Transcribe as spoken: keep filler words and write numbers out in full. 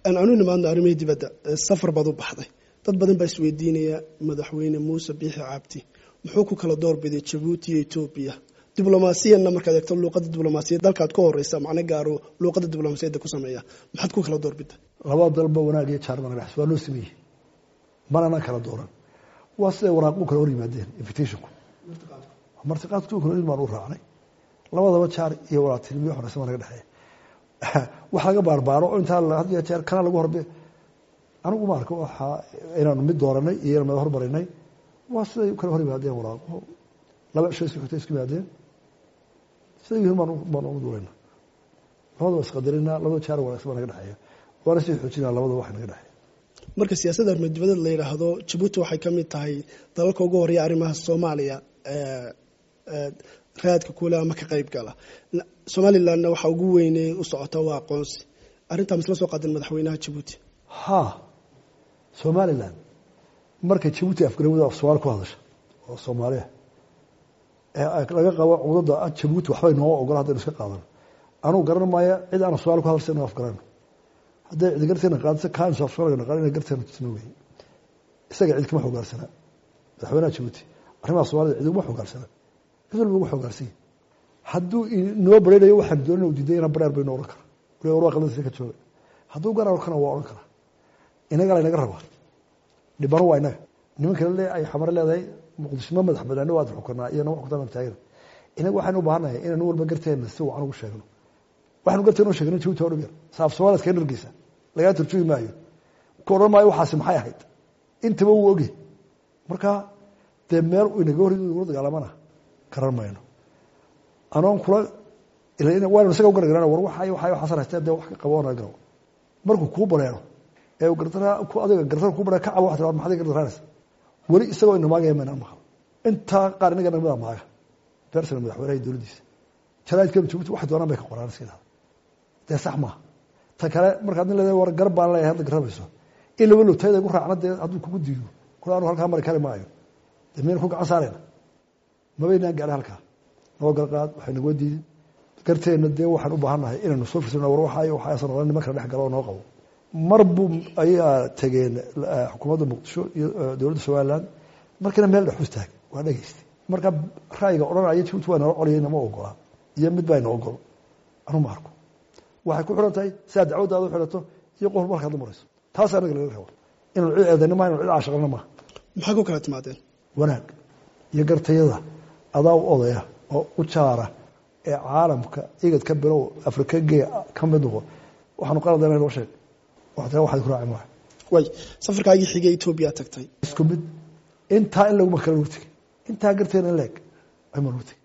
أنا أنا ما عندي أرمي دي بدأ السفر بدو بحضي dad badan baa isweydiinaya madaxweyne Muuse Biixi Cabdi muxuu ku kala door biday Djibouti iyo Ethiopia diblomaasiyadna markaad eegto luqadda diblomaasiyadda dalkaad ka horeysa macna gaaro luqadda diblomaasiyadda ku sameeya maxaad ku kala door biday laba dalba wanaag iyo charman rax waa loo sameeyay malana kala dooran waa sida waraaqo kala hor yimaadeen invitationku martiqaadku kala ilmaan u raacnay labadaba jaar iyo walaaltinimo xoreysan naga dhaxay waxa laga baarbaaro inta la hadiyo jeer kana lagu horbe anigu ma arko waxa inaan mid dooranay iyo inaan hormarinay waa siday kala hor yimaadeen waraaqo laba shay isku xigtay isku yimaadeen sidii ma ma ugu doorayna labada is qadarina labada jaar wanaagsan naga dhaxay waana si xoojina labada wax naga dhaxay marka siyaasadda armadibada la yiraahdo Djibouti waxay ka mid tahay dalalka ugu horeeya arrimaha Soomaaliya ee ee raadka kula ama ka qayb gala Somaliland waxa ugu weynay u socota waa aqoonsi arinta misla soo qaadan madaxweynaha Djibouti ha Somaliland markay Djibouti afgarawada Soomaal ku hadasho oo Soomaaliya ee laga qabo cudurada Djibouti waxba inoo ogol hadda iska qaadan anu garan maayo cid aan Soomaal ku hadalsan afgaran hadda cid garteena qaadsa kaan soo Soomaaliya qaadina garteena tusnooyay isaga cid kama xogaarsana madaxweynaha Djibouti arrimaha Soomaaliya cid uma xogaarsana isla ugu xogaarsay hadduu noo bareeyo waxaan doonay u diiday inaan bareer bay noo oran karo wala waraaq la sii ka jooga hadduu gaar kana waa oran kara inaga la inaga raba dhibaro waa inaga nimanka le ay xamar leedahay muqdisho madax badana waad xukunaa iyo wax ku taban taayir inaga waxaan u baahanahay inaan walba garteena si wacan ugu sheegno waxaan garteena u sheegnay Djibouti oo dhib saaf Soomaaliya ka dhargeysa laga turjumi maayo koran maayo waxaas maxay ahayd intaba uu ogi marka de meel uu inaga hor u dagaalamana karan mayno anoon kula ilaa waan isaga u gargaarana war waxa waxa waxa saraysta wax ka qaboona garo markuu ku bareero ee uu gartara ku adiga gartar ku bareero ka cabo wax tiraad maxay gartaraas wali isagoo inama gaayeen ma maqal inta qarniga nabada maaga person madaxweynaha dawladdiisa jaraa'idka Djibouti wax doonaan bay ka qoraan sida de sax ma ta kale markaad leedahay war garab baan leeyahay hadda garabayso in lagu lutayda ku raacnada haduu kugu diido kulaanu halka mar kale maayo dameen ku gacan saareen ma baynaan gaar halka noo galqaad waxay nagu diiday garteena de waxaan u baahanahay inaan soo fiirsano war waxa ay waxa sanadada nimanka dhex galo noo qabo marbu ayaa tageen xukuumadda Muqdisho iyo dawladda Soomaaliland markana meel dhex istaag waa dhageystay marka raayiga oranaya Djibouti waa noo qoriyay ma ogola iyo mid baa noo ogol anu ma arko waxay ku xirantahay saad dacwadaadu xirato iyo qof marka aad marayso taas anaga laga rabo inuu ciidanimo ma inuu cid caashaqna ma maxaa ku kala timaadeen wanaag iyo gartayada adaa odaya oo u jaara ee caalamka igad ka bilow Afrika geey ka mid noqo waxaanu qaladana loo sheeg waxa waxa ku raacay wax way safarkaagii xigay Ethiopia tagtay isku mid inta in lagu makala wurtay inta garteena leeg ay marwatay